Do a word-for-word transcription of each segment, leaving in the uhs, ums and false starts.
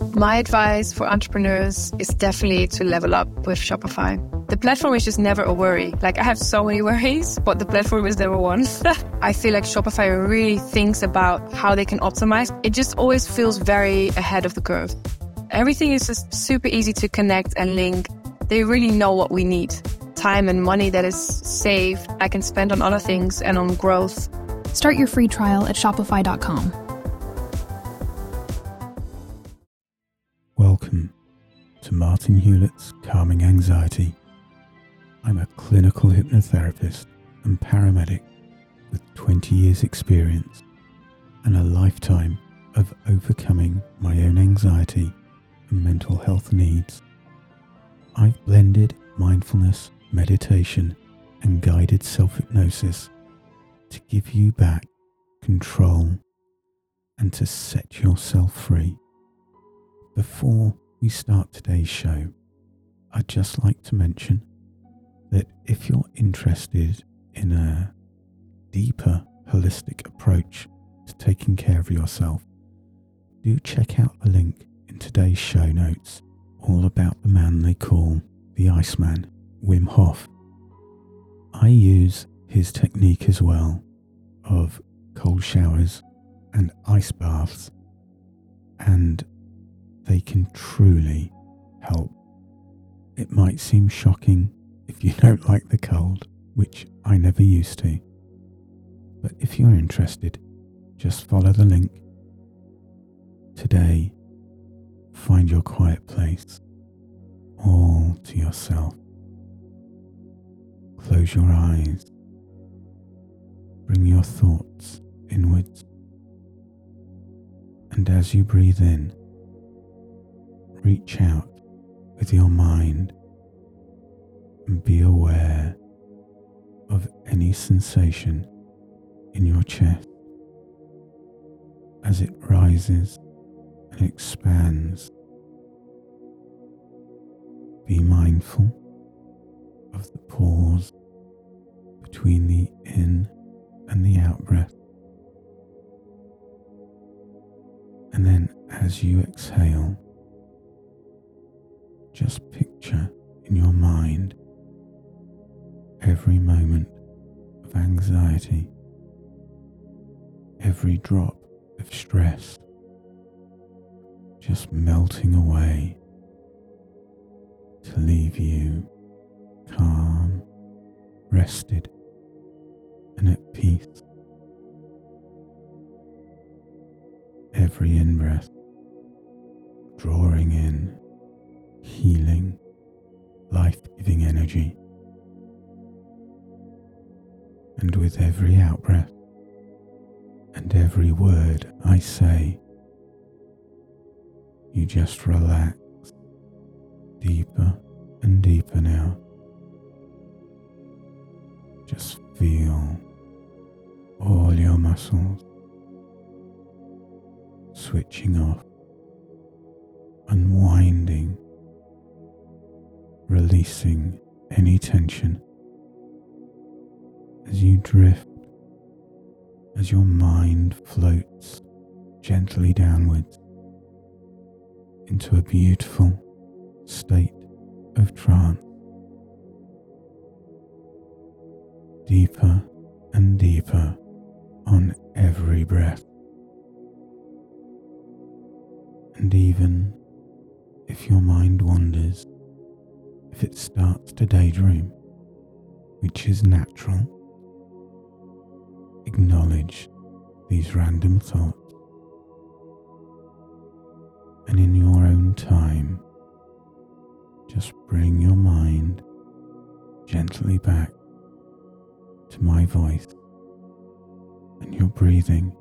My advice for entrepreneurs is definitely to level up with Shopify. The platform is just never a worry. Like, I have so many worries, but the platform is never one. I feel like Shopify really thinks about how they can optimize. It just always feels very ahead of the curve. Everything is just super easy to connect and link. They really know what we need. Time and money that is saved, I can spend on other things and on growth. Start your free trial at shopify dot com. Welcome to Martin Hewlett's Calming Anxiety. I'm a clinical hypnotherapist and paramedic with twenty years experience and a lifetime of overcoming my own anxiety and mental health needs. I've blended mindfulness, meditation and guided self-hypnosis to give you back control and to set yourself free. Before we start today's show, I'd just like to mention that if you're interested in a deeper holistic approach to taking care of yourself, do check out the link in today's show notes, all about the man they call the Iceman, Wim Hof. I use his technique as well of cold showers and ice baths, and they can truly help. It might seem shocking if you don't like the cold, which I never used to, but if you're interested, just follow the link. Today, find your quiet place, all to yourself. Close your eyes. Bring your thoughts inwards. And as you breathe in, reach out with your mind and be aware of any sensation in your chest as it rises and expands. Be mindful of the pause between the in and the out breath. And then as you exhale, just picture in your mind every moment of anxiety, every drop of stress, just melting away to leave you calm, rested, and at peace. Every in-breath drawing in healing, life-giving energy, and with every out-breath and every word I say, you just relax deeper and deeper now. Just feel all your muscles switching off, unwinding, releasing any tension as you drift, as your mind floats gently downwards into a beautiful state of trance. Deeper and deeper on every breath. And even if your mind wanders, if it starts to daydream, which is natural, acknowledge these random thoughts. And in your own time, just bring your mind gently back to my voice and your breathing.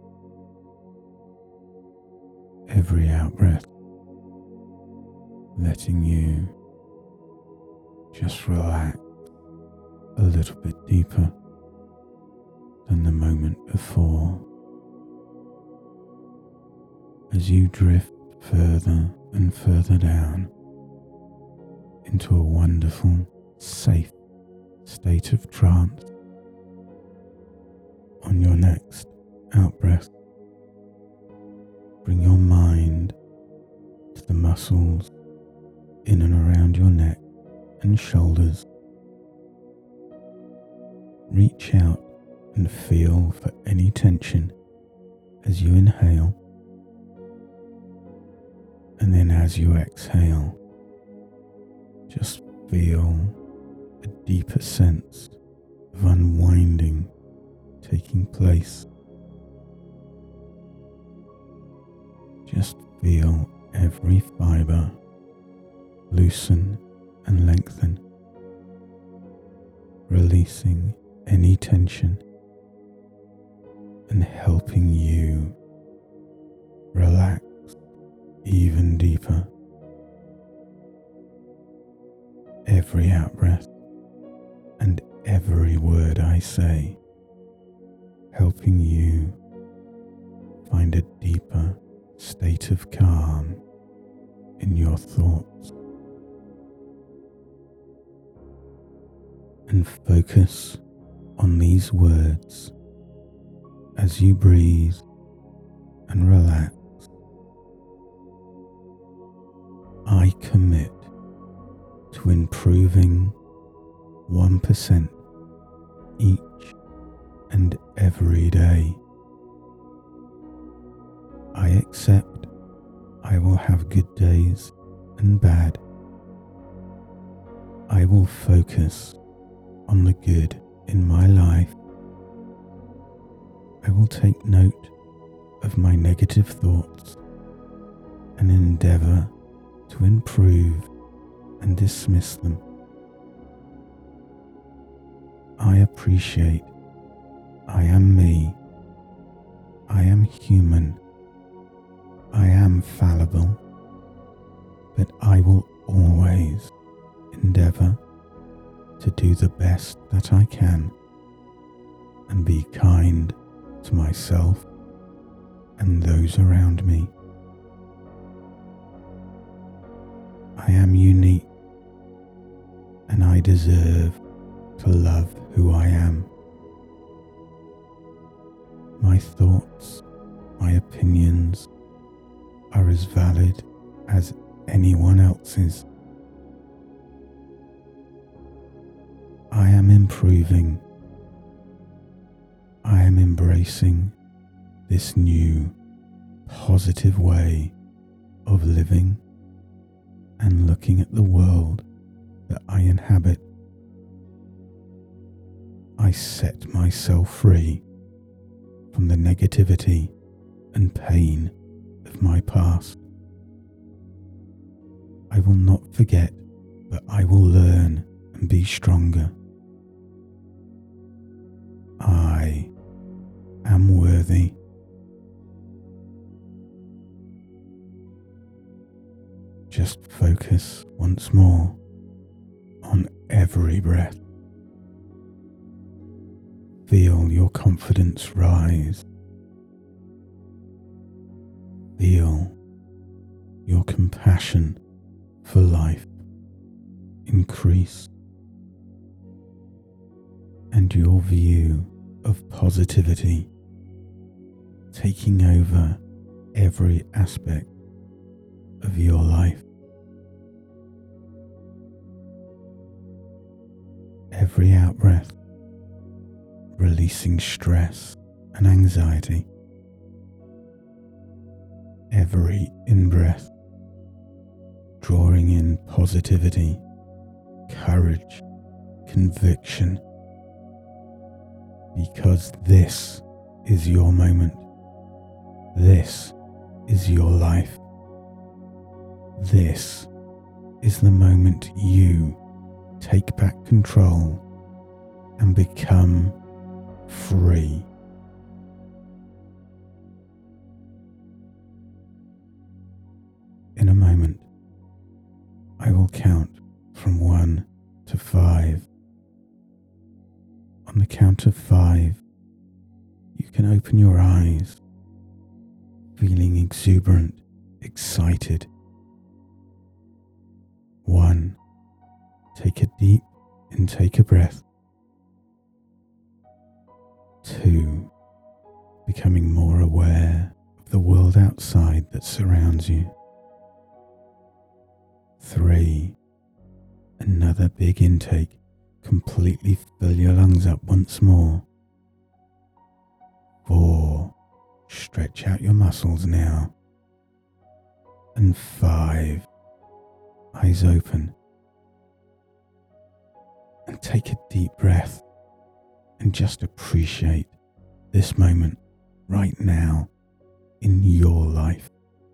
Every out-breath, letting you just relax a little bit deeper than the moment before. As you drift further and further down into a wonderful, safe state of trance. On your next out-breath, bring your mind to the muscles in and around your neck and shoulders. Reach out and feel for any tension as you inhale, and then as you exhale, just feel a deeper sense of unwinding taking place. Just feel every fibre loosen and lengthen, releasing any tension and helping you relax even deeper. Every out-breath and every word I say, helping you find a deeper state of calm in your thoughts. And focus on these words as you breathe and relax. I commit to improving one percent each and every day. I accept I will have good days and bad. I will focus on the good in my life. I will take note of my negative thoughts and endeavour to improve and dismiss them. I appreciate I am me. I am human. I am fallible, but I will always endeavour to do the best that I can and be kind to myself and those around me. I am unique and I deserve to love who I am. My thoughts, my opinions are as valid as anyone else's. I am improving. I am embracing this new positive way of living and looking at the world that I inhabit. I set myself free from the negativity and pain of my past. I will not forget, but I will learn and be stronger. I am worthy. Just focus once more on every breath. Feel your confidence rise. Feel your compassion for life increase, and your view of positivity taking over every aspect of your life. Every out-breath releasing stress and anxiety. Every in-breath drawing in positivity, courage, conviction. Because this is your moment. This is your life. This is the moment you take back control and become free. In a moment, I will count from one to five. On the count of five, you can open your eyes, feeling exuberant, excited. One, take a deep intake of breath. Two, becoming more aware of the world outside that surrounds you. Three. Another big intake. Completely fill your lungs up once more. Four. Stretch out your muscles now. And five. Eyes open. And take a deep breath. And just appreciate this moment right now in your life.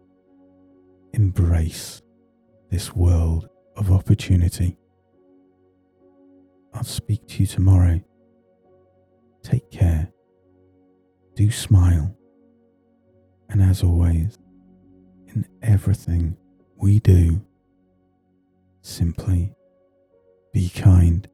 Embrace this world of opportunity. I'll speak to you tomorrow. Take care. Do smile. And as always, in everything we do, simply be kind.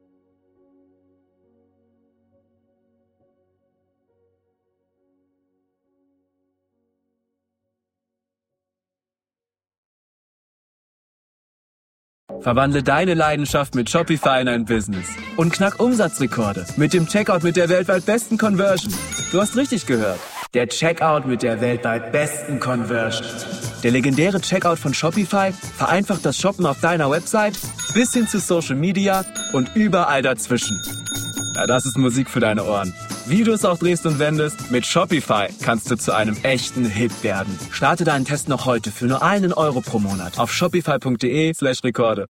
Verwandle deine Leidenschaft mit Shopify in ein Business und knack Umsatzrekorde mit dem Checkout mit der weltweit besten Conversion. Du hast richtig gehört. Der Checkout mit der weltweit besten Conversion. Der legendäre Checkout von Shopify vereinfacht das Shoppen auf deiner Website bis hin zu Social Media und überall dazwischen. Ja, das ist Musik für deine Ohren. Wie du es auch drehst und wendest, mit Shopify kannst du zu einem echten Hit werden. Starte deinen Test noch heute für nur einen Euro pro Monat auf shopify punkt de slash Rekorde.